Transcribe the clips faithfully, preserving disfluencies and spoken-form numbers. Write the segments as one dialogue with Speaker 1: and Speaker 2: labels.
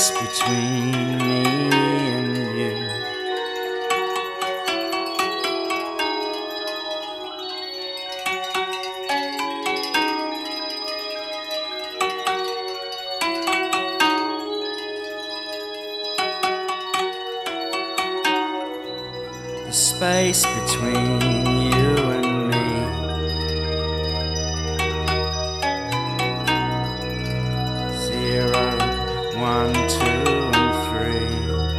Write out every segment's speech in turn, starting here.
Speaker 1: space between me and you. The space between you and me. Zero, one, two, and three.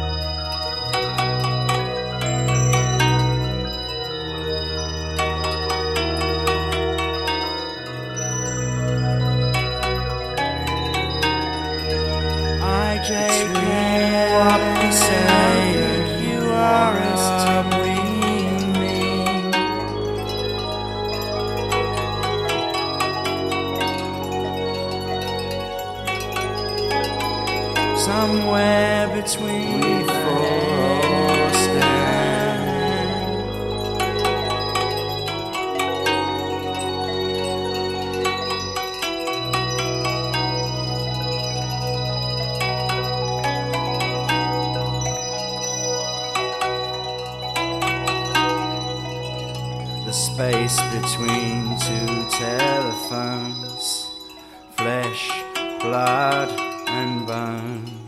Speaker 1: I J K, what we say, you are as we mean. Somewhere between we four stand. The space between two telephones, flesh, blood and bone.